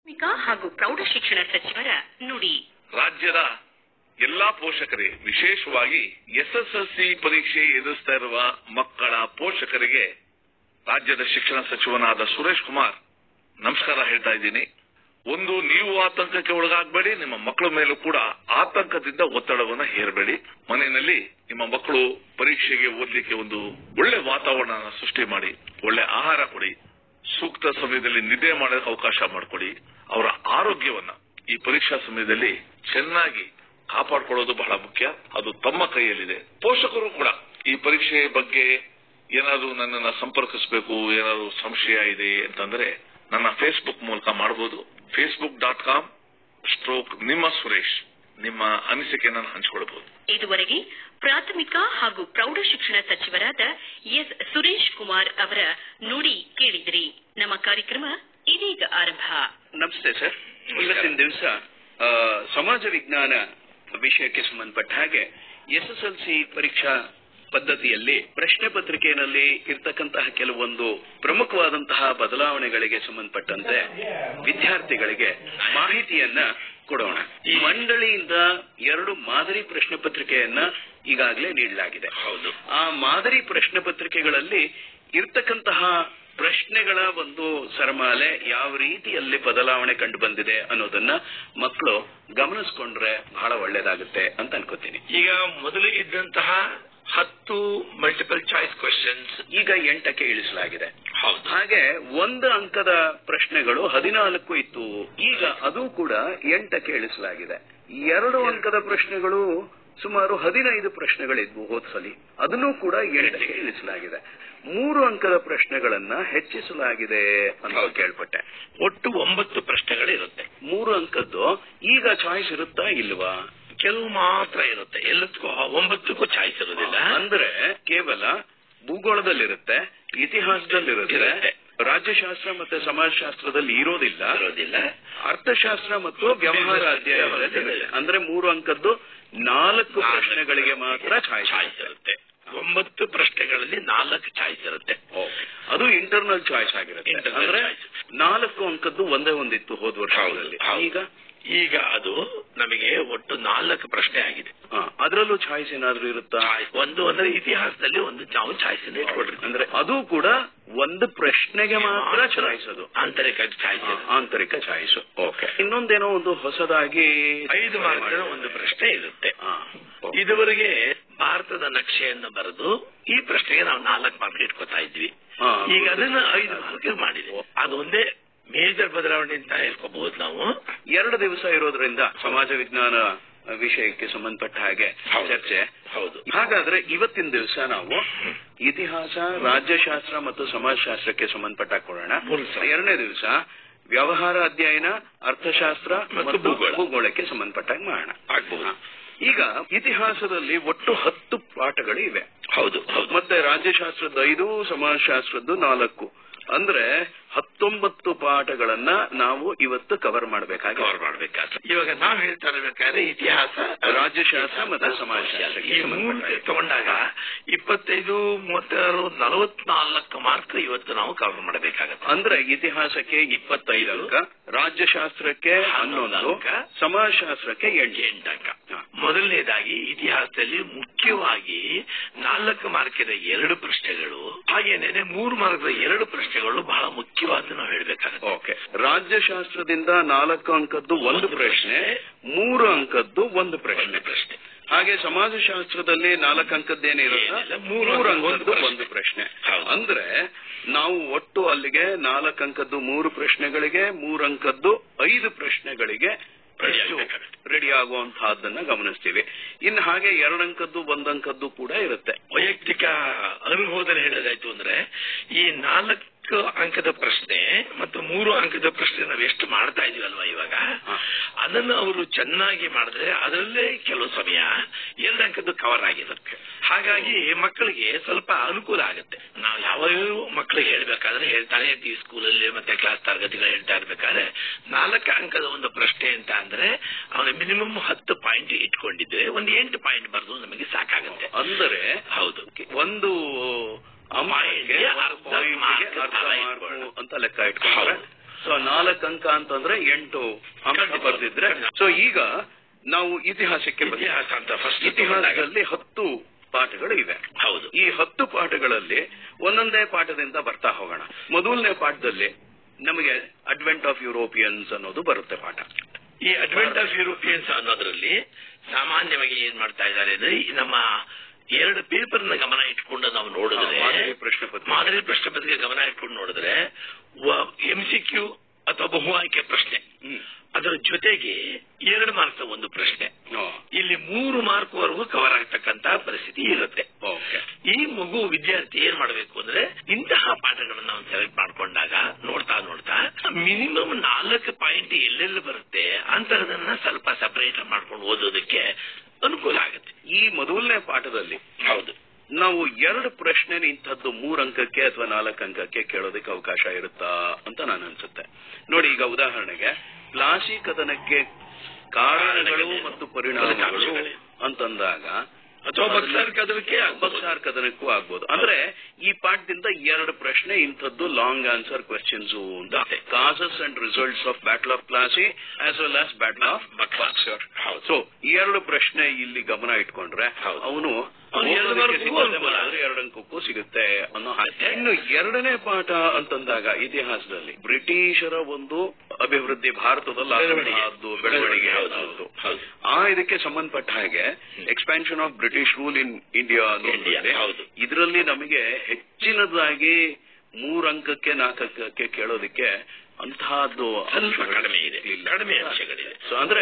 ಹಾಗೂ ಪ್ರೌಢ ಶಿಕ್ಷಣ ಸಚಿವರ ನುಡಿ. ರಾಜ್ಯದ ಎಲ್ಲಾ ಪೋಷಕರಿಗೆ, ವಿಶೇಷವಾಗಿ ಎಸ್ಎಸ್ಎಲ್ಸಿ ಪರೀಕ್ಷೆ ಎದುರಿಸ್ತಾ ಇರುವ ಮಕ್ಕಳ ಪೋಷಕರಿಗೆ ರಾಜ್ಯದ ಶಿಕ್ಷಣ ಸಚಿವನಾದ ಸುರೇಶ್ ಕುಮಾರ್ ನಮಸ್ಕಾರ ಹೇಳ್ತಾ ಇದ್ದೀನಿ. ಒಂದು, ನೀವು ಆತಂಕಕ್ಕೆ ಒಳಗಾಗಬೇಡಿ, ನಿಮ್ಮ ಮಕ್ಕಳ ಮೇಲೂ ಕೂಡ ಆತಂಕದಿಂದ ಒತ್ತಡವನ್ನು ಹೇರಬೇಡಿ. ಮನೆಯಲ್ಲಿ ನಿಮ್ಮ ಮಕ್ಕಳು ಪರೀಕ್ಷೆಗೆ ಓದಲಿಕ್ಕೆ ಒಂದು ಒಳ್ಳೆ ವಾತಾವರಣ ಸೃಷ್ಟಿ ಮಾಡಿ, ಒಳ್ಳೆ ಆಹಾರ ಕೊಡಿ, ಸೂಕ್ತ ಸಮಯದಲ್ಲಿ ನಿದ್ದೆ ಮಾಡೋಕೆ ಅವಕಾಶ ಮಾಡಿಕೊಡಿ. ಅವರ ಆರೋಗ್ಯವನ್ನ ಈ ಪರೀಕ್ಷಾ ಸಮಯದಲ್ಲಿ ಚೆನ್ನಾಗಿ ಕಾಪಾಡಿಕೊಳ್ಳೋದು ಬಹಳ ಮುಖ್ಯ. ಅದು ತಮ್ಮ ಕೈಯಲ್ಲಿದೆ. ಪೋಷಕರು ಕೂಡ ಈ ಪರೀಕ್ಷೆ ಬಗ್ಗೆ ಏನಾದರೂ ನನ್ನನ್ನು ಸಂಪರ್ಕಿಸಬೇಕು, ಏನಾದರೂ ಸಂಶಯ ಇದೆ ಅಂತಂದ್ರೆ ನನ್ನ ಫೇಸ್ಬುಕ್ ಮೂಲಕ ಮಾಡಬಹುದು. facebook.com/ನಿಮ್ಮ ಸುರೇಶ್. ನಿಮ್ಮ ಅನಿಸಿಕೆಯನ್ನು ಹಂಚಿಕೊಳ್ಳಬಹುದು. ಇದುವರೆಗೆ ಪ್ರಾಥಮಿಕ ಹಾಗೂ ಪ್ರೌಢ ಶಿಕ್ಷಣ ಸಚಿವರಾದ ಎಸ್ ಸುರೇಶ್ ಕುಮಾರ್ ಅವರ ನುಡಿ ಕೇಳಿದ್ರಿ. ನಮ್ಮ ಕಾರ್ಯಕ್ರಮ ಇದೀಗ ಆರಂಭ. ನಮಸ್ತೆ ಸರ್. ಇವತ್ತಿನ ದಿವಸ ಸಮಾಜ ವಿಜ್ಞಾನ ವಿಷಯಕ್ಕೆ ಸಂಬಂಧಪಟ್ಟ ಹಾಗೆ ಎಸ್ಎಸ್ಎಲ್ಸಿ ಪರೀಕ್ಷಾ ಪದ್ಧತಿಯಲ್ಲಿ ಪ್ರಶ್ನೆ ಪತ್ರಿಕೆಯಲ್ಲಿ ಇರತಕ್ಕಂತಹ ಕೆಲವೊಂದು ಪ್ರಮುಖವಾದಂತಹ ಬದಲಾವಣೆಗಳಿಗೆ ಸಂಬಂಧಪಟ್ಟಂತೆ ವಿದ್ಯಾರ್ಥಿಗಳಿಗೆ ಮಾಹಿತಿಯನ್ನ ಕೊಡೋಣ. ಈ ಮಂಡಳಿಯಿಂದ 2 ಮಾದರಿ ಪ್ರಶ್ನೆ ಪತ್ರಿಕೆಯನ್ನ ಈಗಾಗಲೇ ನೀಡಲಾಗಿದೆ. ಹೌದು. ಆ ಮಾದರಿ ಪ್ರಶ್ನೆ ಪತ್ರಿಕೆಗಳಲ್ಲಿ ಇರ್ತಕ್ಕಂತಹ ಪ್ರಶ್ನೆಗಳ ಒಂದು ಸರಮಾಲೆ ಯಾವ ರೀತಿಯಲ್ಲಿ ಬದಲಾವಣೆ ಕಂಡು ಬಂದಿದೆ ಅನ್ನೋದನ್ನ ಮಕ್ಕಳು ಗಮನಿಸಿಕೊಂಡ್ರೆ ಬಹಳ ಒಳ್ಳೇದಾಗುತ್ತೆ ಅಂತ ಅನ್ಕೋತೀನಿ. ಈಗ ಮೊದಲು ಇದ್ದಂತಹ 10 ಮಲ್ಟಿಪಲ್ ಚಾಯ್ಸ್ ಕ್ವೆಶ್ಚನ್ಸ್ ಈಗ 8ಕ್ಕೆ ಇಳಿಸಲಾಗಿದೆ. ಹೌದು. ಹಾಗೆ 1 ಅಂಕದ ಪ್ರಶ್ನೆಗಳು 14 ಇತ್ತು, ಈಗ ಅದು ಕೂಡ 8ಕ್ಕೆ ಇಳಿಸಲಾಗಿದೆ. 2 ಅಂಕದ ಪ್ರಶ್ನೆಗಳು ಸುಮಾರು 15 ಪ್ರಶ್ನೆಗಳಿದ್ವು ಹೋದ್ಸಲಿ, ಅದನ್ನು ಕೂಡ 8ಕ್ಕೆ ಇಳಿಸಲಾಗಿದೆ. 3 ಅಂಕದ ಪ್ರಶ್ನೆಗಳನ್ನ ಹೆಚ್ಚಿಸಲಾಗಿದೆ ಅಂತ ಕೇಳ್ಪಟ್ಟೆ. ಒಟ್ಟು 9 ಪ್ರಶ್ನೆಗಳಿರುತ್ತೆ. 3 ಅಂಕದ್ದು ಈಗ ಚಾಯ್ಸ್ ಇರುತ್ತಾ ಇಲ್ವಾ? ಕೆಲವು ಮಾತ್ರ ಇರುತ್ತೆ, ಎಲ್ಲದಕ್ಕೂ 9ಕ್ಕೂ ಚಾಯ್ಸ್ ಇರೋದಿಲ್ಲ. ಅಂದ್ರೆ ಕೇವಲ ಭೂಗೋಳದಲ್ಲಿರುತ್ತೆ, ಇತಿಹಾಸದಲ್ಲಿರುತ್ತೆ, ರಾಜ್ಯಶಾಸ್ತ್ರ ಮತ್ತೆ ಸಮಾಜಶಾಸ್ತ್ರದಲ್ಲಿ ಇರೋದಿಲ್ಲ, ಅರ್ಥಶಾಸ್ತ್ರ ಮತ್ತು ವ್ಯವಹಾರ ಅಧ್ಯಾಯ ಅಂದ್ರೆ 3 ಅಂಕದ್ದು 4 ಪ್ರಶ್ನೆಗಳಿಗೆ ಮಾತ್ರ ಚಾಯ್ಸ್ ಇರುತ್ತೆ. 9 ಪ್ರಶ್ನೆಗಳಲ್ಲಿ 4 ಚಾಯ್ಸ್ ಇರುತ್ತೆ. ಅದು ಇಂಟರ್ನಲ್ ಚಾಯ್ಸ್ ಆಗಿರುತ್ತೆ. ಅಂದ್ರೆ 4 ಅಂಕದ್ದು ಒಂದೇ ಒಂದಿತ್ತು ಹೋದ ವರ್ಷದಲ್ಲಿ. ಈಗ ಅದು ನಮಗೆ ಒಟ್ಟು 4 ಪ್ರಶ್ನೆ ಆಗಿದೆ. ಅದರಲ್ಲೂ ಚಾಯ್ಸ್ ಏನಾದ್ರೂ ಇರುತ್ತಾ? ಒಂದು ಅಂದ್ರೆ ಇತಿಹಾಸದಲ್ಲಿ ಒಂದು ನಾವು ಚಾಯ್ಸ್ ಇಟ್ಕೊಡ್ರಿ. ಅಂದ್ರೆ ಅದು ಕೂಡ ಒಂದು ಪ್ರಶ್ನೆಗೆ ಮಾತ್ರ ಚಾಯ್ಸ್, ಅದು ಆಂತರಿಕ ಚಾಯ್ಸ್. ಓಕೆ. ಇನ್ನೊಂದೇನೋ ಒಂದು ಹೊಸದಾಗಿ 5 ಮಾರ್ಕ್ನ ಒಂದು ಪ್ರಶ್ನೆ ಇರುತ್ತೆ. ಇದುವರೆಗೆ ಭಾರತದ ನಕ್ಷೆಯನ್ನು ಬರೆದು ಈ ಪ್ರಶ್ನೆಗೆ ನಾವು 4 ಮಾರ್ಕ್ ಇಟ್ಕೊತಾ ಇದ್ವಿ. ಈಗ ಅದನ್ನ 5 ಮಾರ್ಕ್ ಮಾಡಿದೆ. ಅದೊಂದೇ ಮೇಜರ್ ಬದಲಾವಣೆ ಅಂತ ಹೇಳ್ಕೋಬಹುದು ನಾವು. 2 ದಿವಸ ಇರೋದ್ರಿಂದ ಸಮಾಜ ವಿಜ್ಞಾನ ವಿಷಯಕ್ಕೆ ಸಂಬಂಧಪಟ್ಟ ಹಾಗೆ ಚರ್ಚೆ. ಹೌದು. ಹಾಗಾದ್ರೆ ಇವತ್ತಿನ ದಿವಸ ನಾವು ಇತಿಹಾಸ, ರಾಜ್ಯಶಾಸ್ತ್ರ ಮತ್ತು ಸಮಾಜಶಾಸ್ತ್ರಕ್ಕೆ ಸಂಬಂಧಪಟ್ಟ ಕೊಡೋಣ. 2ನೇ ದಿವಸ ವ್ಯವಹಾರ ಅಧ್ಯಯನ, ಅರ್ಥಶಾಸ್ತ್ರ ಮತ್ತು ಭೂಗೋಳಕ್ಕೆ ಸಂಬಂಧಪಟ್ಟಾಗ ಮಾಡೋಣ. ಆಗ್ಬಹುದು. ಈಗ ಇತಿಹಾಸದಲ್ಲಿ ಒಟ್ಟು 10 ಪಾಠಗಳು ಇವೆ. ಹೌದು. ಮತ್ತೆ ರಾಜ್ಯಶಾಸ್ತ್ರದ 5, ಸಮಾಜಶಾಸ್ತ್ರದ್ದು 4, ಅಂದ್ರೆ 19 ಪಾಠಗಳನ್ನ ನಾವು ಇವತ್ತು ಕವರ್ ಮಾಡಬೇಕಾದ್ರೆ ಇವಾಗ ನಾವು ಹೇಳ್ತಾ ಇರಬೇಕಾದ್ರೆ ಇತಿಹಾಸ, ರಾಜ್ಯಶಾಸ್ತ್ರ ಮತ್ತು ಸಮಾಜಶಾಸ್ತ್ರ ತಗೊಂಡಾಗ 25, 36, 44 ಮಾರ್ಕ್ ಇವತ್ತು ನಾವು ಕವರ್ ಮಾಡಬೇಕಾಗತ್ತೆ. ಅಂದ್ರೆ ಇತಿಹಾಸಕ್ಕೆ 25 ಅಂಕ, ರಾಜ್ಯಶಾಸ್ತ್ರಕ್ಕೆ 11 ಅಂಕ, ಸಮಾಜಶಾಸ್ತ್ರಕ್ಕೆ 8 ಅಂಕ. ಮೊದಲನೇದಾಗಿ ಇತಿಹಾಸದಲ್ಲಿ ಮುಖ್ಯವಾಗಿ 4 ಮಾರ್ಕಿನ 2 ಪ್ರಶ್ನೆಗಳು, ಹಾಗೇನೆ 3 ಮಾರ್ಕ್ನ 2 ಪ್ರಶ್ನೆಗಳು ಬಹಳ ಮುಖ್ಯವಾದ ನಾವು ಹೇಳ್ಬೇಕಾಗುತ್ತೆ. ಓಕೆ. ರಾಜ್ಯಶಾಸ್ತ್ರದಿಂದ 4 ಅಂಕದ್ದು 1 ಪ್ರಶ್ನೆ, 3 ಅಂಕದ್ದು 1 ಪ್ರಶ್ನೆ. ಹಾಗೆ ಸಮಾಜಶಾಸ್ತ್ರದಲ್ಲಿ 4 ಅಂಕದ್ದೇನಿರುತ್ತೆ, 3 ಅಂಕದ್ದು 1 ಪ್ರಶ್ನೆ. ಅಂದ್ರೆ ನಾವು ಒಟ್ಟು ಅಲ್ಲಿಗೆ 4 ಅಂಕದ್ದು 3 ಪ್ರಶ್ನೆಗಳಿಗೆ, 3 ಅಂಕದ್ದು 5 ಪ್ರಶ್ನೆಗಳಿಗೆ ರೆಡಿ ಆಗುವಂತಹದ್ದನ್ನ ಗಮನಿಸ್ತೀವಿ. ಇನ್ನು ಹಾಗೆ 2 ಅಂಕದ್ದು 1 ಅಂಕದ್ದು ಕೂಡ ಇರುತ್ತೆ. ವೈಯಕ್ತಿಕ ಅನುಭವದಲ್ಲಿ ಹೇಳೋದಾಯ್ತು ಅಂದ್ರೆ ಈ 4 ಅಂಕದ ಪ್ರಶ್ನೆ ಮತ್ತು 3 ಅಂಕದ ಪ್ರಶ್ನೆ ನಾವು ಎಷ್ಟು ಮಾಡ್ತಾ ಇದೀವಲ್ವಾ ಇವಾಗ, ಅದನ್ನು ಅವರು ಚೆನ್ನಾಗಿ ಮಾಡಿದ್ರೆ ಅದರಲ್ಲೇ ಕೆಲವು ಸಮಯ 2 ಅಂಕದ್ದು ಕವರ್ ಆಗಿರುತ್ತೆ. ಹಾಗಾಗಿ ಮಕ್ಕಳಿಗೆ ಸ್ವಲ್ಪ ಅನುಕೂಲ ಆಗುತ್ತೆ. ನಾವು ಯಾವಾಗಲೂ ಮಕ್ಕಳಿಗೆ ಹೇಳ್ಬೇಕಾದ್ರೆ ಹೇಳ್ತಾನೆ ಇರ್ತೀವಿ, ಸ್ಕೂಲಲ್ಲಿ ಮತ್ತೆ ಕ್ಲಾಸ್ ತರಗತಿಗಳು ಹೇಳ್ತಾ ಇರ್ಬೇಕಾದ್ರೆ 4 ಅಂಕದ ಒಂದು ಪ್ರಶ್ನೆ ಅಂತ ಅಂದ್ರೆ ಅವನು ಮಿನಿಮಮ್ 10 ಪಾಯಿಂಟ್ ಇಟ್ಕೊಂಡಿದ್ರೆ ಒಂದು 8 ಪಾಯಿಂಟ್ ಬರೆದು ನಮಗೆ ಸಾಕಾಗುತ್ತೆ. ಅಂದರೆ ಹೌದು, ಒಂದು ಅರ್ಧ ಮಾರ್ಕ್ ಅಂತ ಲೆಕ್ಕ ಇಟ್ಕೊಂಡ್ರೆ ಸೊ 4 ಅಂಕ ಅಂತಂದ್ರೆ 8 ಅಂಕ ಬರ್ದಿದ್ರೆ. ಸೊ ಈಗ ನಾವು ಇತಿಹಾಸಕ್ಕೆ ಇತಿಹಾಸದಲ್ಲಿ 10 ಪಾಠಗಳು ಇವೆ. ಹೌದು. ಈ 10 ಪಾಠಗಳಲ್ಲಿ ಒಂದೊಂದೇ ಪಾಠದಿಂದ ಬರ್ತಾ ಹೋಗೋಣ. ಮೊದಲನೇ ಪಾಠದಲ್ಲಿ ನಮಗೆ ಅಡ್ವೆಂಟ್ ಆಫ್ ಯುರೋಪಿಯನ್ಸ್ ಅನ್ನೋದು ಬರುತ್ತೆ ಪಾಠ. ಈ ಅಡ್ವೆಂಟ್ ಆಫ್ ಯುರೋಪಿಯನ್ಸ್ ಅನ್ನೋದ್ರಲ್ಲಿ ಸಾಮಾನ್ಯವಾಗಿ ಏನ್ ಮಾಡ್ತಾ ಇದ್ದಾರೆ ಅಂದ್ರೆ ನಮ್ಮ 2 ಪೇಪರ್ನ ಗಮನ ಇಟ್ಕೊಂಡು ನಾವು ನೋಡಿದ್ರೆ ಮಾದರಿ ಪ್ರಶ್ನೆ ಪತ್ರಿಕೆ ಗಮನ ಇಟ್ಕೊಂಡು ನೋಡಿದ್ರೆ MCQ ಅಥವಾ ಬಹು ಆಯ್ಕೆ ಪ್ರಶ್ನೆ, ಅದರ ಜೊತೆಗೆ 2 ಮಾರ್ಕ್ಸ್ ಒಂದು ಪ್ರಶ್ನೆ, ಇಲ್ಲಿ 3 ಮಾರ್ಕ್ ವರೆಗೂ ಕವರ್ ಆಗ್ತಕ್ಕಂತ ಪರಿಸ್ಥಿತಿ ಇರುತ್ತೆ. ಈ ಮಗು ವಿದ್ಯಾರ್ಥಿ ಏನ್ ಮಾಡಬೇಕು ಅಂದ್ರೆ ಇಂತಹ ಪಾಠಗಳನ್ನ ನಾವು ಸೆಲೆಕ್ಟ್ ಮಾಡ್ಕೊಂಡಾಗ ನೋಡ್ತಾ ಮಿನಿಮಮ್ 4 ಪಾಯಿಂಟ್ ಎಲ್ಲೆಲ್ಲಿ ಬರುತ್ತೆ ಅಂತಹದನ್ನ ಸ್ವಲ್ಪ ಸಪರೇಟ್ ಮಾಡ್ಕೊಂಡು ಓದೋದಕ್ಕೆ ಅನುಕೂಲ ಆಗುತ್ತೆ. ಈ ಮೊದಲನೇ ಪಾಠದಲ್ಲಿ ಹೌದು ನಾವು 2 ಪ್ರಶ್ನೆ ಇಂಥದ್ದು 3 ಅಂಕಕ್ಕೆ ಅಥವಾ 4 ಅಂಕಕ್ಕೆ ಕೇಳೋದಕ್ಕೆ ಅವಕಾಶ ಇರುತ್ತಾ ಅಂತ ನಾನು ಅನ್ಸುತ್ತೆ. ನೋಡಿ, ಈಗ ಉದಾಹರಣೆಗೆ ಪ್ಲಾಸಿ ಕದನಕ್ಕೆ ಕಾರಣಗಳು ಮತ್ತು ಪರಿಣಾಮಗಳು ಅಂತಂದಾಗ ಅಥವಾ ಬಕ್ಸಾರ್ ಕದನಕ್ಕೂ ಆಗ್ಬೋದು. ಅಂದ್ರೆ ಈ ಪಾಠದಿಂದ 2 ಪ್ರಶ್ನೆ ಇಂಥದ್ದು ಲಾಂಗ್ ಆನ್ಸರ್ ಕ್ವೆಶ್ಚನ್ಸ್ ಅಂತ, causes and results of battle of Plassey as well as battle of Buxar. So 2 ಪ್ರಶ್ನೆ ಇಲ್ಲಿ ಗಮನ ಇಟ್ಕೊಂಡ್ರೆ ಅವನು 2 ಅಂಕಕ್ಕೂ ಸಿಗುತ್ತೆ ಅನ್ನೋ ಹಾಗೆ. ಇನ್ನು 2ನೇ ಪಾಠ ಅಂತಂದಾಗ ಇತಿಹಾಸದಲ್ಲಿ ಬ್ರಿಟಿಷರ ಒಂದು ಅಭಿವೃದ್ಧಿ, ಭಾರತದಲ್ಲಿ ಬೆಳವಣಿಗೆ ಇದಕ್ಕೆ ಸಂಬಂಧಪಟ್ಟ ಹಾಗೆ expansion of British rule in India ಇದರಲ್ಲಿ ನಮಗೆ ಹೆಚ್ಚಿನದಾಗಿ 3 ಅಂಕಕ್ಕೆ 4 ಅಂಕಕ್ಕೆ ಕೇಳೋದಕ್ಕೆ ಅಂತಹದ್ದು ಕಡಿಮೆ ಇದೆ, ಕಡಿಮೆ ಅಂಶಗಳಿದೆ. ಸೊ ಅಂದ್ರೆ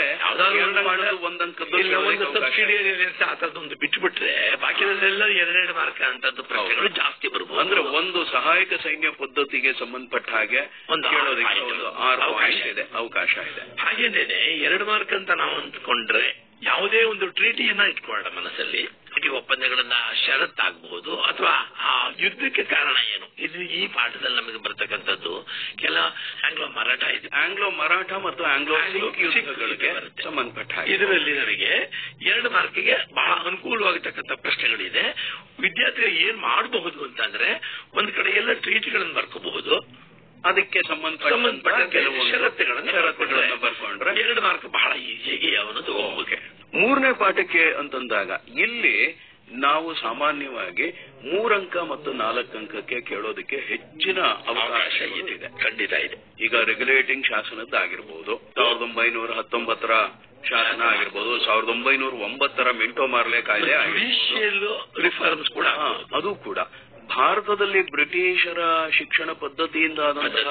ಆತರದೊಂದು ಬಿಟ್ಟುಬಿಟ್ರೆ ಬಾಕಿದಲ್ಲೆಲ್ಲ 2 ಮಾರ್ಕ್ ಅಂತದ್ದು ಪ್ರಶ್ನೆಗಳು ಜಾಸ್ತಿ ಬರ್ಬೋದು. ಅಂದ್ರೆ ಒಂದು ಸಹಾಯಕ ಸೈನ್ಯ ಪದ್ಧತಿಗೆ ಸಂಬಂಧಪಟ್ಟ ಹಾಗೆ ಕೇಳೋದಕ್ಕೆ 6 ಅವಕಾಶ ಇದೆ. ಹಾಗೇನೇನೆ 2 ಮಾರ್ಕ್ ಅಂತ ನಾವು ಅಂದ್ಕೊಂಡ್ರೆ ಯಾವುದೇ ಒಂದು ಟ್ರೀಟಿಯನ್ನ ಇಟ್ಕೊಳ್ಳೋಣ ಮನಸ್ಸಲ್ಲಿ, ಟ್ರೀಟಿ ಒಪ್ಪಂದಗಳನ್ನ ಷರತ್ತಾಗಬಹುದು ಅಥವಾ ಆ ಯುದ್ಧಕ್ಕೆ ಕಾರಣ ಏನು, ಇದು ಈ ಪಾಠದಲ್ಲಿ ನಮಗೆ ಬರ್ತಕ್ಕಂಥದ್ದು ಕೆಲ ಆಂಗ್ಲೋ ಮರಾಠ ಇದೆ, ಆಂಗ್ಲೋ ಮರಾಠ ಮತ್ತು ಆಂಗ್ಲೋ ಯುದ್ಧಗಳಿಗೆ ಸಂಬಂಧಪಟ್ಟ ಇದರಲ್ಲಿ ನನಗೆ 2 ಮಾರ್ಕಿಗೆ ಬಹಳ ಅನುಕೂಲವಾಗಿರ್ತಕ್ಕಂಥ ಪ್ರಶ್ನೆಗಳಿದೆ. ವಿದ್ಯಾರ್ಥಿಗಳು ಏನ್ ಮಾಡಬಹುದು ಅಂತಂದ್ರೆ ಒಂದ್ ಕಡೆ ಎಲ್ಲ ಟ್ರೀಟಿಗಳನ್ನು ಬರ್ಕೋಬಹುದು, ಅದಕ್ಕೆ ಸಂಬಂಧಪಟ್ಟ ಕೆಲವು ಷರತ್ತುಗಳನ್ನು ಬರ್ಕೊಂಡ್ರೆ 2 ಮಾರ್ಕ್ ಬಹಳ ಈಸಿಯಾಗಿ ಅವನು ತಗೋಬಹುದು. 3ನೇ ಪಾಠಕ್ಕೆ ಅಂತಂದಾಗ ಇಲ್ಲಿ ನಾವು ಸಾಮಾನ್ಯವಾಗಿ 3 ಅಂಕ ಮತ್ತು 4 ಅಂಕಕ್ಕೆ ಕೇಳೋದಕ್ಕೆ ಹೆಚ್ಚಿನ ಅವಕಾಶ ಇದೆ, ಖಂಡಿತ ಇದೆ. ಈಗ ರೆಗ್ಯುಲೇಟಿಂಗ್ ಶಾಸನದ್ದಾಗಿರ್ಬೋದು, 1919ರ ಶಾಸನ ಆಗಿರ್ಬೋದು, 1909ರ ಮಿಂಟೋ ಮಾರ್ಲೆ ಕಾಯ್ದೆ ರಿಫಾರ್ಮ್ಸ್ ಕೂಡ, ಅದು ಕೂಡ ಭಾರತದಲ್ಲಿ ಬ್ರಿಟಿಷರ ಶಿಕ್ಷಣ ಪದ್ಧತಿಯಿಂದ ಆದಂತಹ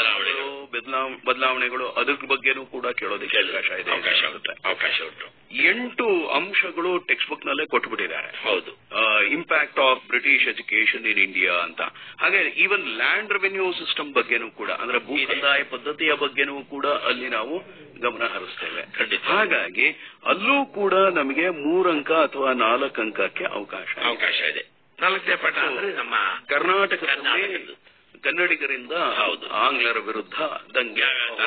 ಬದಲಾವಣೆಗಳು ಅದ್ರ ಬಗ್ಗೆನೂ ಕೂಡ ಕೇಳೋದಕ್ಕೆ ಅವಕಾಶ ಉಂಟು. 8 ಅಂಶಗಳು ಟೆಕ್ಸ್ಟ್ ಬುಕ್ ನಲ್ಲೇ ಕೊಟ್ಬಿಟ್ಟಿದ್ದಾರೆ. ಹೌದು, impact of British education in India ಅಂತ. ಹಾಗೆ ಈವನ್ ಲ್ಯಾಂಡ್ ರೆವೆನ್ಯೂ ಸಿಸ್ಟಮ್ ಬಗ್ಗೆನೂ ಕೂಡ, ಅಂದ್ರೆ ಭೂ ಕಂದಾಯ ಪದ್ಧತಿಯ ಬಗ್ಗೆನೂ ಕೂಡ ಅಲ್ಲಿ ನಾವು ಗಮನ ಹರಿಸ್ತೇವೆ. ಹಾಗಾಗಿ ಅಲ್ಲೂ ಕೂಡ ನಮಗೆ 3 ಅಂಕ ಅಥವಾ 4 ಅಂಕಕ್ಕೆ ಅವಕಾಶ ಇದೆ. 4ನೇ ಪಾಠ ಅಂದ್ರೆ ನಮ್ಮ ಕರ್ನಾಟಕದಲ್ಲಿ ಕನ್ನಡಿಗರಿಂದ ಆಂಗ್ಲರ ವಿರುದ್ಧ ದಂಗೆ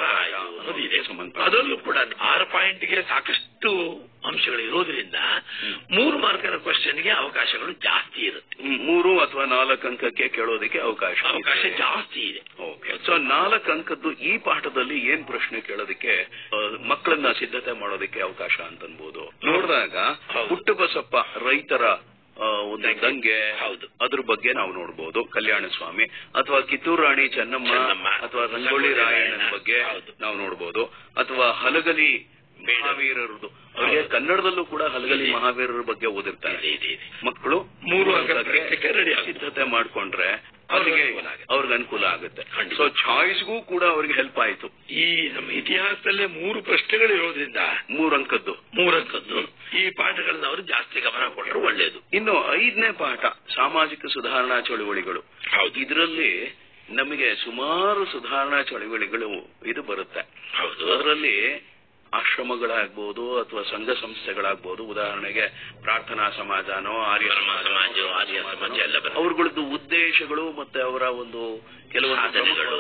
ಅದರಲ್ಲೂ ಕೂಡ 6 ಪಾಯಿಂಟ್ಗೆ ಸಾಕಷ್ಟು ಅಂಶಗಳು ಇರೋದ್ರಿಂದ 3 ಮಾರ್ಕರ ಕ್ವಶನ್ಗೆ ಅವಕಾಶಗಳು ಜಾಸ್ತಿ ಇರುತ್ತೆ. 3 ಅಥವಾ 4 ಅಂಕಕ್ಕೆ ಕೇಳೋದಕ್ಕೆ ಅವಕಾಶ ಜಾಸ್ತಿ ಇದೆ. ಸೊ 4 ಅಂಕದ್ದು ಈ ಪಾಠದಲ್ಲಿ ಏನ್ ಪ್ರಶ್ನೆ ಕೇಳೋದಕ್ಕೆ ಮಕ್ಕಳನ್ನ ಸಿದ್ಧತೆ ಮಾಡೋದಕ್ಕೆ ಅವಕಾಶ ಅಂತನ್ಬೋದು. ನೋಡಿದಾಗ ಹುಟ್ಟುಬಸಪ್ಪ ರೈತರ ಒಂದು ದಂಗೆ, ಅದ್ರ ಬಗ್ಗೆ ನಾವು ನೋಡಬಹುದು. ಕಲ್ಯಾಣ ಸ್ವಾಮಿ ಅಥವಾ ಕಿತ್ತೂರು ರಾಣಿ ಚೆನ್ನಮ್ಮ ಅಥವಾ ರಂಗೋಳಿ ರಾಯಣ್ಣನ ಬಗ್ಗೆ ನಾವು ನೋಡಬಹುದು. ಅಥವಾ ಹಲಗಲಿ ಮಹಾವೀರರದು, ಅವರಿಗೆ ಕನ್ನಡದಲ್ಲೂ ಕೂಡ ಹಲಗಲಿ ಮಹಾವೀರರ ಬಗ್ಗೆ ಓದಿರ್ತಾರೆ. ಮಕ್ಕಳು 3 ಅಂಕಕ್ಕೆ ಸಿದ್ಧತೆ ಮಾಡ್ಕೊಂಡ್ರೆ ಅವ್ರಿಗೆ ಅನುಕೂಲ ಆಗುತ್ತೆ. ಸೊ ಚಾಯ್ಸ್ಗೂ ಕೂಡ ಅವ್ರಿಗೆ ಹೆಲ್ಪ್ ಆಯ್ತು. ಈ ನಮ್ಮ ಇತಿಹಾಸದಲ್ಲೇ 3 ಪ್ರಶ್ನೆಗಳು ಇರೋದ್ರಿಂದ 3 ಅಂಕದ್ದು ಈ ಪಾಠಗಳನ್ನ ಅವರು ಜಾಸ್ತಿ ಗಮನ ಕೊಟ್ಟರು ಒಳ್ಳೇದು. ಇನ್ನು 5ನೇ ಪಾಠ ಸಾಮಾಜಿಕ ಸುಧಾರಣಾ ಚಳುವಳಿಗಳು. ಇದರಲ್ಲಿ ನಮಗೆ ಸುಮಾರು ಸುಧಾರಣಾ ಚಳುವಳಿಗಳು ಇದು ಬರುತ್ತೆ. ಅದರಲ್ಲಿ ಆಶ್ರಮಗಳಾಗ್ಬಹುದು ಅಥವಾ ಸಂಘ ಸಂಸ್ಥೆಗಳಾಗ್ಬಹುದು. ಉದಾಹರಣೆಗೆ ಪ್ರಾರ್ಥನಾ ಸಮಾಜನೋ ಆರ್ಯ ಸಮಾಜ ಎಲ್ಲ ಅವ್ರಗಳದ್ದು ಉದ್ದೇಶಗಳು ಮತ್ತೆ ಅವರ ಒಂದು ಕೆಲವು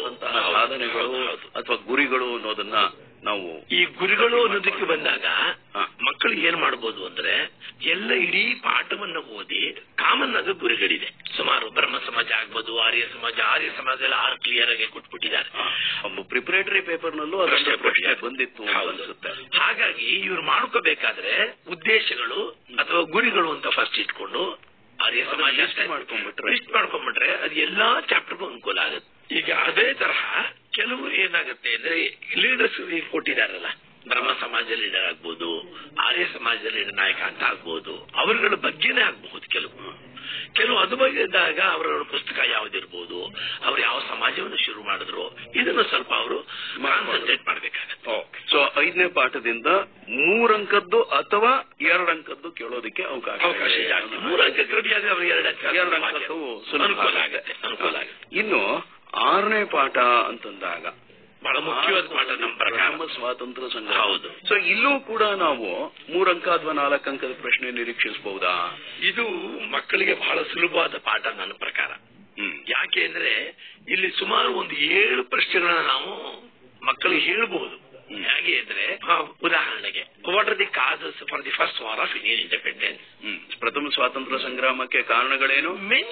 ಸಾಧನೆಗಳು ಅಥವಾ ಗುರಿಗಳು ಅನ್ನೋದನ್ನ ನಾವು ಈ ಗುರಿಗಳು ಅನ್ನೋದಕ್ಕೆ ಬಂದಾಗ ಮಕ್ಕಳು ಏನ್ ಮಾಡ್ಬೋದು ಅಂದ್ರೆ ಎಲ್ಲ ಇಡೀ ಪಾಠವನ್ನ ಓದಿ ಕಾಮನ್ ಅದು ಗುರಿಗಳಿದೆ. ಸುಮಾರು ಬ್ರಹ್ಮ ಸಮಾಜ ಆಗ್ಬೋದು, ಆರ್ಯ ಸಮಾಜ ಎಲ್ಲ 6 ಕ್ಲಿಯರ್ ಆಗಿ ಕೊಟ್ಬಿಟ್ಟಿದ್ದಾರೆ. ಪ್ರಿಪರೇಟರಿ ಪೇಪರ್ ನಲ್ಲೂ ಪ್ರಶ್ನೆ ಬಂದಿತ್ತು ಅನ್ಸುತ್ತೆ. ಹಾಗಾಗಿ ಇವ್ರು ಮಾಡ್ಕೋಬೇಕಾದ್ರೆ ಉದ್ದೇಶಗಳು ಅಥವಾ ಗುರಿಗಳು ಅಂತ ಫಸ್ಟ್ ಇಟ್ಕೊಂಡು ಆರ್ಯ ಸಮಾಜ ಮಾಡ್ಕೊಂಡ್ಬಿಟ್ರೆ ಅದು ಎಲ್ಲಾ ಚಾಪ್ಟರ್ಗೂ ಅನುಕೂಲ ಆಗುತ್ತೆ. ಈಗ ಅದೇ ತರಹ ಕೆಲವು ಏನಾಗುತ್ತೆ ಅಂದ್ರೆ ಲೀಡರ್ಸ್ ಕೊಟ್ಟಿದಾರಲ್ಲ, ಬ್ರಹ್ಮ ಸಮಾಜ ಲೀಡರ್ ಆಗ್ಬೋದು, ಆರ್ಯ ಸಮಾಜದ ಲೀಡರ್ ನಾಯಕ ಅಂತ ಆಗ್ಬೋದು, ಅವರುಗಳ ಬಗ್ಗೆನೇ ಆಗ್ಬಹುದು. ಕೆಲವು ಅದು ಬಗ್ಗೆ ಇದ್ದಾಗ ಅವರ ಪುಸ್ತಕ ಯಾವ್ದಿರ್ಬೋದು, ಅವ್ರು ಯಾವ ಸಮಾಜವನ್ನು ಶುರು ಮಾಡಿದ್ರು, ಇದನ್ನು ಸ್ವಲ್ಪ ಅವರು ಕಾನ್ಸಂಟ್ರೇಟ್ ಮಾಡ್ಬೇಕಾಗತ್ತೆ. ಸೊ 5ನೇ ಪಾಠದಿಂದ 3 ಅಂಕದ್ದು ಅಥವಾ 2 ಅಂಕದ್ದು ಕೇಳೋದಕ್ಕೆ ಅವಕಾಶ ಜಾಸ್ತಿ. 3 ಅಂಕಕ್ಕೆ ರೆಡಿ ಆದ್ರೆ ಅವ್ರು 2 ಅಂಕದ್ದು ಅನುಕೂಲ ಆಗುತ್ತೆ. ಇನ್ನು 6ನೇ ಪಾಠ ಅಂತಂದಾಗ ಬಹಳ ಮುಖ್ಯವಾದ ಪಾಠ ನಮ್ಮ ಪ್ರಕಾರ ಸ್ವಾತಂತ್ರ್ಯ ಸಂಗ್ರಾಮ. ಹೌದು. ಸೊ ಇಲ್ಲೂ ಕೂಡ ನಾವು 3 ಅಂಕ ಅಥವಾ 4 ಅಂಕದ ಪ್ರಶ್ನೆ ನಿರೀಕ್ಷಿಸಬಹುದಾ? ಇದು ಮಕ್ಕಳಿಗೆ ಬಹಳ ಸುಲಭವಾದ ಪಾಠ ನನ್ನ ಪ್ರಕಾರ. ಯಾಕೆ ಅಂದ್ರೆ ಇಲ್ಲಿ ಸುಮಾರು ಒಂದು 7 ಪ್ರಶ್ನೆಗಳನ್ನ ನಾವು ಮಕ್ಕಳಿಗೆ ಹೇಳ್ಬಹುದು. ಹೇಗೆ ಅಂದ್ರೆ ಉದಾಹರಣೆಗೆ, what are the causes for the first war of Indian independence? ಪ್ರಥಮ ಸ್ವಾತಂತ್ರ್ಯ ಸಂಗ್ರಾಮಕ್ಕೆ ಕಾರಣಗಳೇನು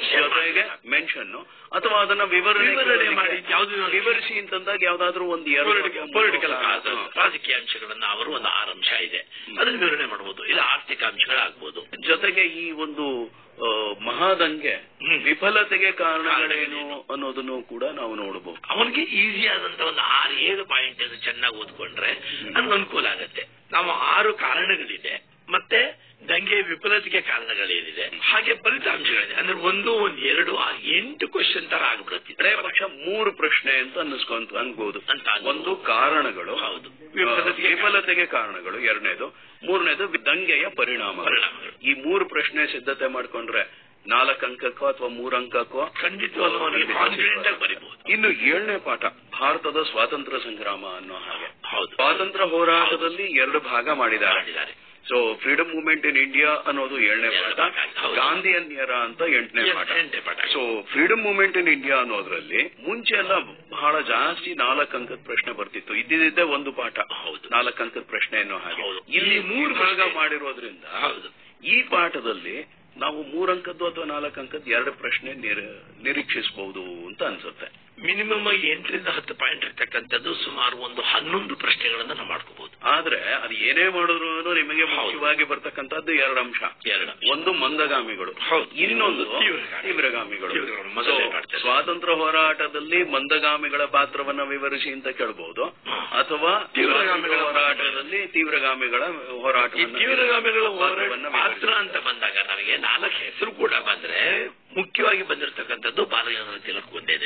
ಮೆನ್ಷನ್ ಅಥವಾ ಅದನ್ನ ವಿವರಣೆ ಮಾಡಿ ವಿವರಿಸಿ ಅಂತಂದಾಗ ಯಾವ್ದಾದ್ರು ಒಂದು ಪೊಲಿಟಿಕಲ್ ಕಾಸಸ್, ರಾಜಕೀಯ ಅಂಶಗಳನ್ನ ಅವರು ಒಂದು 6 ಅಂಶ ಇದೆ ಅದನ್ನ ವಿವರಣೆ ಮಾಡಬಹುದು. ಇಲ್ಲ ಆರ್ಥಿಕ ಅಂಶಗಳಾಗ್ಬೋದು. ಜೊತೆಗೆ ಈ ಒಂದು ಮಹಾದಂಗೆ ವಿಫಲತೆಗೆ ಕಾರಣಗಳೇನು ಅನ್ನೋದನ್ನು ಕೂಡ ನಾವು ನೋಡಬಹುದು. ಅವನಿಗೆ ಈಸಿ ಆದಂತ ಒಂದು 6-7 ಪಾಯಿಂಟ್ ಚೆನ್ನಾಗಿ ಓದ್ಕೊಂಡ್ರೆ ನಮ್ಗೆ ಅನುಕೂಲ ಆಗತ್ತೆ. ನಾವು 6 ಕಾರಣಗಳಿದೆ, ಮತ್ತೆ ದಂಗೆ ವಿಫಲತೆಗೆ ಕಾರಣಗಳೇನಿದೆ, ಹಾಗೆ ಫಲಿತಾಂಶಗಳಿದೆ. ಅಂದ್ರೆ 1, 2, 8 ಕ್ವಶನ್ ತರ ಆಗ್ಬಿಡುತ್ತೆ. ಪಕ್ಷ 3 ಪ್ರಶ್ನೆ ಅಂತ ಅನ್ಬೋದು ಅಂತ. ಒಂದು ಕಾರಣಗಳು, ಹೌದು, ವಿಫಲತೆಗೆ ಕಾರಣಗಳು 2ನೇದು, 3ನೇದು ದಂಗೆಯ ಪರಿಣಾಮಗಳು. ಈ 3 ಪ್ರಶ್ನೆ ಸಿದ್ಧತೆ ಮಾಡ್ಕೊಂಡ್ರೆ 4 ಅಂಕಕ್ಕೋ ಅಥವಾ 3 ಅಂಕಕ್ಕೋ ಖಂಡಿತವಾಗಿ ಕಾನ್ಫಿಡೆಂಟ್ ಆಗಿ ಬರೀಬಹುದು. ಇನ್ನು 7ನೇ ಪಾಠ ಭಾರತದ ಸ್ವಾತಂತ್ರ್ಯ ಸಂಗ್ರಾಮ ಅನ್ನೋ ಹಾಗೆ. ಹೌದು, ಸ್ವಾತಂತ್ರ್ಯ ಹೋರಾಟದಲ್ಲಿ 2 ಭಾಗ ಮಾಡಿದ್ದಾರೆ. So freedom movement in India ಅನ್ನೋದು 7ನೇ ಪಾಠ, ಗಾಂಧಿಯನ್ ಎರಾ ಅಂತ 8ನೇ ಪಾಠ. So freedom movement in India ಅನ್ನೋದ್ರಲ್ಲಿ ಮುಂಚೆ ಎಲ್ಲ ಬಹಳ ಜಾಸ್ತಿ 4 ಅಂಕದ ಪ್ರಶ್ನೆ ಬರ್ತಿತ್ತು. ಇದ್ದಿದ್ದೇ ಒಂದು ಪಾಠ 4 ಅಂಕದ ಪ್ರಶ್ನೆ ಅನ್ನೋ ಹಾಗೆ. ಇಲ್ಲಿ 3 ಭಾಗ ಮಾಡಿರೋದ್ರಿಂದ ಈ ಪಾಠದಲ್ಲಿ ನಾವು 3 ಅಂಕದ್ದು ಅಥವಾ 4 ಅಂಕದ್ದು 2 ಪ್ರಶ್ನೆ ನಿರೀಕ್ಷಿಸಬಹುದು ಅಂತ ಅನ್ಸುತ್ತೆ. ಮಿನಿಮಮ್ 8ರಿಂದ 10 ಪಾಯಿಂಟ್ ಇರ್ತಕ್ಕಂಥದ್ದು ಸುಮಾರು ಒಂದು 11 ಪ್ರಶ್ನೆಗಳನ್ನ ನಾವು ಮಾಡ್ಕೋಬಹುದು. ಆದ್ರೆ ಅದು ಏನೇ ಮಾಡಿದ್ರು ನಿಮಗೆ ಮುಖ್ಯವಾಗಿ ಬರ್ತಕ್ಕಂಥದ್ದು 2 ಅಂಶ. ಒಂದು ಮಂದಗಾಮಿಗಳು, ಇನ್ನೊಂದು ತೀವ್ರಗಾಮಿಗಳು. ಸ್ವಾತಂತ್ರ್ಯ ಹೋರಾಟದಲ್ಲಿ ಮಂದಗಾಮಿಗಳ ಪಾತ್ರವನ್ನ ವಿವರಿಸಿ ಅಂತ ಕೇಳಬಹುದು, ಅಥವಾ ತೀವ್ರಗಾಮಿಗಳ ಹೋರಾಟದಲ್ಲಿ ತೀವ್ರಗಾಮಿಗಳ ಹೋರಾಟವನ್ನು. ತೀವ್ರಗಾಮಿಗಳ ಪಾತ್ರ ಅಂತ ಬಂದಾಗ ನನಗೆ 4 ಹೆಸರು ಕೂಡ ಬಂದ್ರೆ ಮುಖ್ಯವಾಗಿ ಬಂದಿರತಕ್ಕಂಥದ್ದು ಬಾಲಗಂಗಾಧರ ತಿಲಕ್ ಒಂದೇನೆ.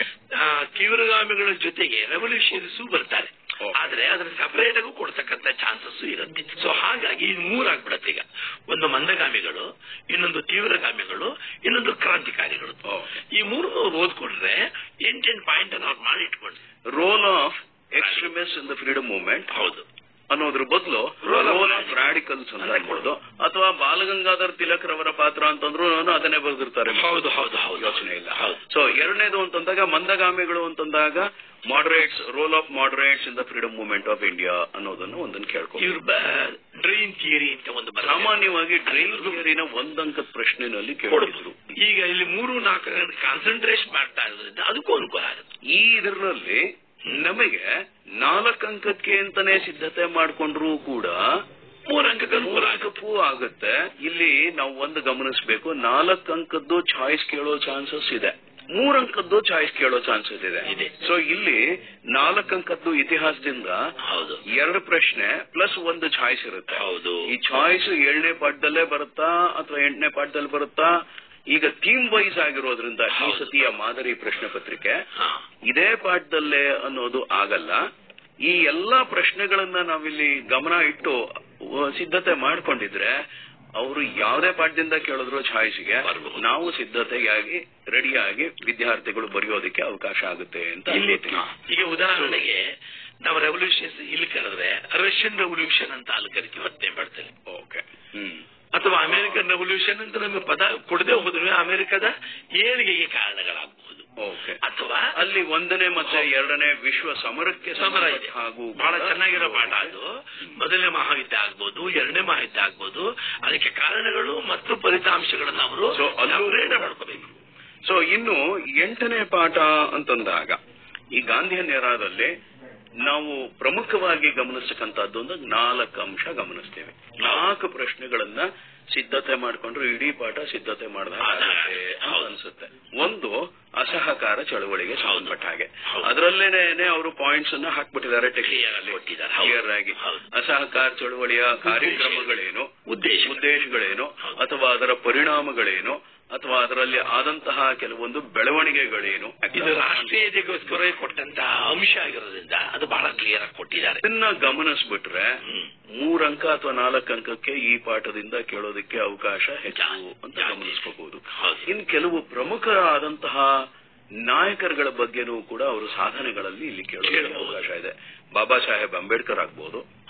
ತೀವ್ರಗಾಮಿಗಳ ಜೊತೆಗೆ ರೆವಲ್ಯೂಷನರೀಸ್ ಬರ್ತಾರೆ, ಆದ್ರೆ ಅದನ್ನ ಸಪರೇಟ್ ಆಗೂ ಕೊಡ್ತಕ್ಕಂಥ ಚಾನ್ಸಸ್ ಇರುತ್ತೆ. ಸೊ ಹಾಗಾಗಿ 3 ಆಗ್ಬಿಡತ್ತೆ. ಈಗ ಒಂದು ಮಂದಗಾಮಿಗಳು, ಇನ್ನೊಂದು ತೀವ್ರಗಾಮಿಗಳು, ಇನ್ನೊಂದು ಕ್ರಾಂತಿಕಾರಿಗಳು. ಈ 3 ಓದ್ಕೊಂಡ್ರೆ 8 ಪಾಯಿಂಟ್ ನಾವು ಮಾಡಿ ಇಟ್ಕೊಂಡು role of extremist in the freedom movement, ಹೌದು, ಅನ್ನೋದ್ರ ಬದಲು ರೋಲ್ ಆಫ್ ರಾಡಿಕಲ್ಸ್ ಅಂತ ಅನ್ಬೋದು, ಅಥವಾ ಬಾಲಗಂಗಾಧರ್ ತಿಲಕ್ ರವರ ಪಾತ್ರ ಅಂತಂದ್ರು ಅದನ್ನೇ ಬರೆದಿರ್ತಾರೆ. ಹೌದು ಹೌದು ಹೌದು, ಯೋಚನೆ ಇಲ್ಲ. ಸೊ 2ನೇದು ಅಂತಂದಾಗ ಮಂದಗಾಮಿಗಳು ಅಂತಂದಾಗ moderates, role of moderates in the freedom movement of India ಅನ್ನೋದನ್ನು ಒಂದನ್ನು ಕೇಳ್ಕೊಂಡು. ಇವ್ರು ಡ್ರೈನ್ ಥಿಯರಿ ಅಂತ ಒಂದು ಸಾಮಾನ್ಯವಾಗಿ ಡ್ರೈನ್ ಥಿಯರಿನ 1 ಅಂಕದ ಪ್ರಶ್ನೆನಲ್ಲಿ ಕೇಳಿದ್ರು. ಈಗ ಇಲ್ಲಿ 3-4 ಕಾನ್ಸಂಟ್ರೇಟ್ ಮಾಡ್ತಾ ಇರೋದ್ರಿಂದ ಅದಕ್ಕೂ ಅನುಕೂಲ ಆಗುತ್ತೆ. ಈ ಇದರಲ್ಲಿ ನಮಗೆ 4 ಅಂಕಕ್ಕೆ ಅಂತಾನೆ ಸಿದ್ಧತೆ ಮಾಡ್ಕೊಂಡ್ರು ಕೂಡ 3 ಅಂಕಕ್ಕೂ ಆಗುತ್ತೆ. ಇಲ್ಲಿ ನಾವು ಒಂದು ಗಮನಿಸಬೇಕು, 4 ಅಂಕದ್ದು ಚಾಯ್ಸ್ ಕೇಳೋ ಚಾನ್ಸಸ್ ಇದೆ, 3 ಅಂಕದ್ದು ಚಾಯ್ಸ್ ಕೇಳೋ ಚಾನ್ಸಸ್ ಇದೆ. ಸೊ ಇಲ್ಲಿ 4 ಅಂಕದ್ದು ಇತಿಹಾಸದಿಂದ 2 ಪ್ರಶ್ನೆ ಪ್ಲಸ್ 1 ಚಾಯ್ಸ್ ಇರುತ್ತೆ. ಹೌದು, ಈ ಚಾಯ್ಸ್ 7ನೇ ಪಾಠದಲ್ಲೇ ಬರುತ್ತಾ ಅಥವಾ 8ನೇ ಪಾಠದಲ್ಲಿ ಬರುತ್ತಾ? ಈಗ ಥೀಮ್ ವೈಸ್ ಆಗಿರೋದ್ರಿಂದ ಈ ಸತಿಯ ಮಾದರಿ ಪ್ರಶ್ನೆ ಪತ್ರಿಕೆ ಇದೇ ಪಾಠದಲ್ಲೇ ಅನ್ನೋದು ಆಗಲ್ಲ. ಈ ಎಲ್ಲಾ ಪ್ರಶ್ನೆಗಳನ್ನ ನಾವಿಲ್ಲಿ ಗಮನ ಇಟ್ಟು ಸಿದ್ಧತೆ ಮಾಡ್ಕೊಂಡಿದ್ರೆ ಅವರು ಯಾವುದೇ ಪಾಠದಿಂದ ಕೇಳಿದ್ರು ಚಾಯ್ಸ್ಗೆ ನಾವು ಸಿದ್ಧತೆಯಾಗಿ ರೆಡಿಯಾಗಿ ವಿದ್ಯಾರ್ಥಿಗಳು ಬರೆಯೋದಕ್ಕೆ ಅವಕಾಶ ಆಗುತ್ತೆ ಅಂತ. ಇಲ್ಲಿ ಈಗ ಉದಾಹರಣೆಗೆ ನಾವು ರೆವಲ್ಯೂಷನ್ ಇಲ್ಲಿ ಕರೆದ್ರೆ ರಷ್ಯನ್ ರೆವಲ್ಯೂಷನ್ ಅಂತ ಅಲ್ಲಿ ಕರಿತೀವಿ 10ನೇ ಪಾಠದಲ್ಲಿ. ಓಕೆ, ಅಥವಾ ಅಮೆರಿಕನ್ ರೆವಲ್ಯೂಷನ್ ಅಂತ ನಮಗೆ ಪದ ಕೊಡದೆ ಹೋದ್ರೆ ಅಮೆರಿಕದ ಏಳಿಗೆಗೆ ಕಾರಣಗಳಾಗಬಹುದು. ಅಥವಾ ಅಲ್ಲಿ 1ನೇ ಮತ್ತೆ 2ನೇ ವಿಶ್ವ ಸಮರಕ್ಕೆ ಸಮರ ಇದೆ ಹಾಗೂ ಬಹಳ ಚೆನ್ನಾಗಿರೋ ಪಾಠ ಅದು. 1ನೇ ಮಹಾಯುದ್ಧ ಆಗ್ಬೋದು, 2ನೇ ಮಹಾಯುದ್ಧ ಆಗ್ಬೋದು, ಅದಕ್ಕೆ ಕಾರಣಗಳು ಮತ್ತು ಫಲಿತಾಂಶಗಳನ್ನ ಅವರು ಪ್ರೇರಣೆ ಮಾಡ್ಕೋಬೇಕು. ಸೊ ಇನ್ನು 8ನೇ ಪಾಠ ಅಂತಂದಾಗ ಈ ಗಾಂಧಿಯನ್ ಎರಾದಲ್ಲಿ ನಾವು ಪ್ರಮುಖವಾಗಿ ಗಮನಿಸತಕ್ಕಂಥದ್ದು ಒಂದು 4 ಅಂಶ ಗಮನಿಸ್ತೇವೆ. 4 ಪ್ರಶ್ನೆಗಳನ್ನ ಸಿದ್ಧತೆ ಮಾಡ್ಕೊಂಡ್ರು ಇಡೀ ಪಾಠ ಸಿದ್ಧತೆ ಮಾಡಿದ ಅನ್ಸುತ್ತೆ. ಒಂದು ಅಸಹಕಾರ ಚಳವಳಿಗೆ ಸಂಬಂಧಪಟ್ಟ ಹಾಗೆ ಅದರಲ್ಲೇನೆ ಅವರು ಪಾಯಿಂಟ್ಸ್ ಅನ್ನ ಹಾಕ್ಬಿಟ್ಟಿದ್ದಾರೆ ಕ್ಲಿಯರ್ ಆಗಿ. ಅಸಹಕಾರ ಚಳವಳಿಯ ಕಾರ್ಯಕ್ರಮಗಳೇನು, ಉದ್ದೇಶಗಳೇನು, ಅಥವಾ ಅದರ ಪರಿಣಾಮಗಳೇನು, ಅಥವಾ ಅದರಲ್ಲಿ ಆದಂತಹ ಕೆಲವೊಂದು ಬೆಳವಣಿಗೆಗಳೇನು, ಇದು ರಾಷ್ಟ್ರೀಯತೆಗೋಸ್ಕರ ಕೊಟ್ಟಂತಹ ಅಂಶ ಆಗಿರೋದ್ರಿಂದ ಅದು ಬಹಳ ಕ್ಲಿಯರ್ ಆಗಿ ಕೊಟ್ಟಿದ್ದಾರೆ. ಇದನ್ನ ಗಮನಿಸ್ಬಿಟ್ರೆ 3 ಅಂಕ ಅಥವಾ 4 ಅಂಕಕ್ಕೆ ಈ ಪಾಠದಿಂದ ಕೇಳೋದಕ್ಕೆ ಅವಕಾಶ ಹೆಚ್ಚು ಅಂತ ಗಮನಿಸ್ಕೋಬಹುದು. ಇನ್ನು ಕೆಲವು ಪ್ರಮುಖರಾದಂತಹ ನಾಯಕರುಗಳ ಬಗ್ಗೆನೂ ಕೂಡ ಅವರ ಸಾಧನೆಗಳಲ್ಲಿ ಇಲ್ಲಿ ಕೇಳೋದಕ್ಕೆ ಅವಕಾಶ ಇದೆ. ಬಾಬಾ ಸಾಹೇಬ್ ಅಂಬೇಡ್ಕರ್ ಆಗ್ಬಹುದು,